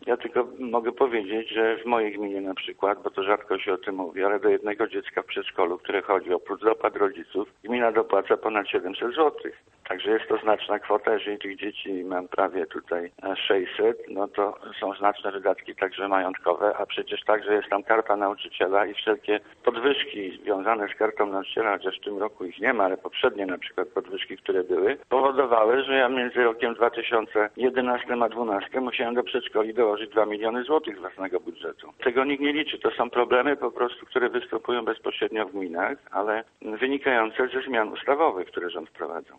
Ja tylko mogę powiedzieć, że w mojej gminie na przykład, bo to rzadko się o tym mówi, ale do jednego dziecka w przedszkolu, które chodzi, oprócz dopłat rodziców, gmina dopłaca ponad 700 zł. Także jest to znaczna kwota. Jeżeli tych dzieci mam prawie tutaj 600, no to są znaczne wydatki także majątkowe, a przecież także jest tam karta nauczyciela i wszelkie podwyżki związane z kartą nauczyciela, chociaż w tym roku ich nie ma, ale poprzednie na przykład podwyżki, które były, powodowały, że ja między rokiem 2011 a 2012 musiałem do przedszkoli dołożyć 2 miliony złotych z własnego budżetu. Tego nikt nie liczy. To są problemy po prostu, które występują bezpośrednio w gminach, ale wynikające ze zmian ustawowych, które rząd wprowadzał.